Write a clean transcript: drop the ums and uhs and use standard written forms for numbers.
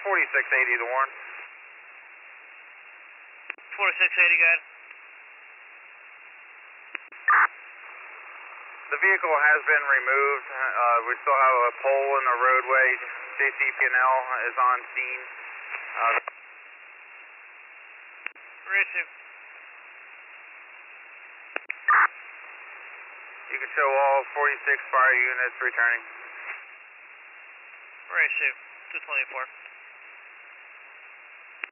4680 to Warren. 4680, good. The vehicle has been removed. We still have a pole in the roadway. JCP&L is on scene. Receive. You can show all 46 fire units returning. Receive. 224.